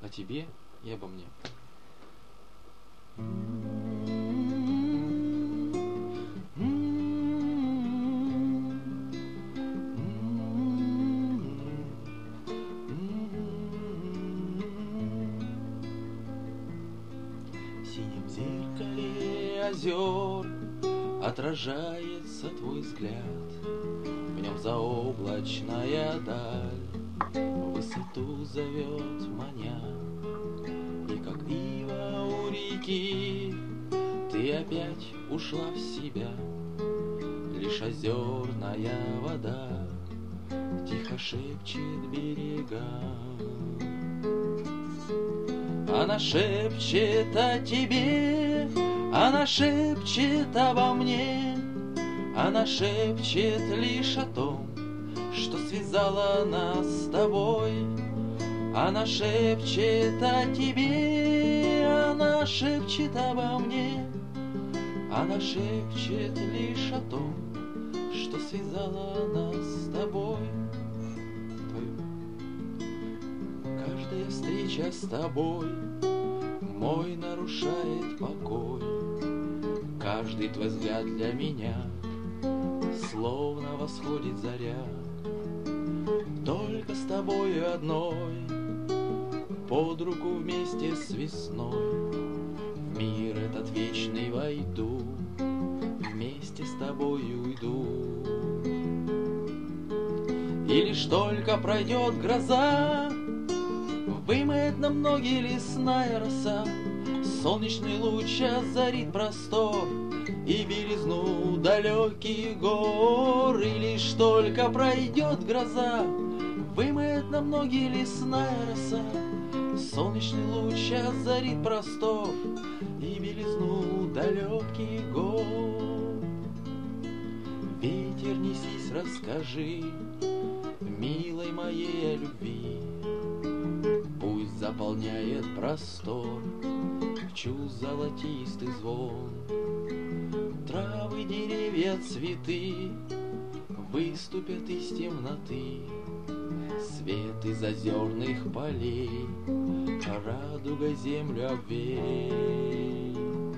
о тебе и обо мне. В синем зеркале озер отражается твой взгляд, в нем заоблачная даль в высоту зовет маня. И как ива у реки ты опять ушла в себя, лишь озерная вода тихо шепчет берегам. Она шепчет о тебе, она шепчет обо мне, она шепчет лишь о том, что связала нас с тобой. Она шепчет о тебе, она шепчет обо мне, она шепчет лишь о том, что связала нас с тобой. Каждая встреча с тобой мой нарушает покой. Каждый твой взгляд для меня словно восходит заря. Только с тобою одной под руку вместе с весной в мир этот вечный войду, вместе с тобою уйду. И лишь только пройдет гроза, вымоет на многие лесная роса, солнечный луч озарит простор и белизну далеких гор. И лишь только пройдет гроза, вымоет на многие лесная роса, солнечный луч озарит простор и белизну далеких гор. Ветер, несись, расскажи милой моей о любви, пусть заполняет простор чувств золотистый звон. Травы, деревья, цветы выступят из темноты, свет из озерных полей радуга землю обвей.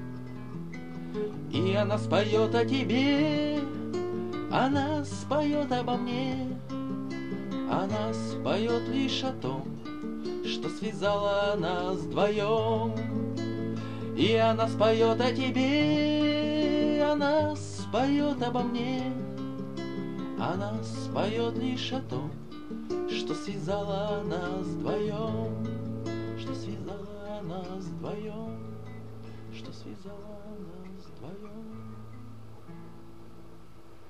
И она споет о тебе, она споет обо мне, она споет лишь о том, что связала нас вдвоем. И она споет о тебе, она споет обо мне, она споет лишь о том, что связала нас вдвоем, что связала нас вдвоем, что связала нас вдвоем.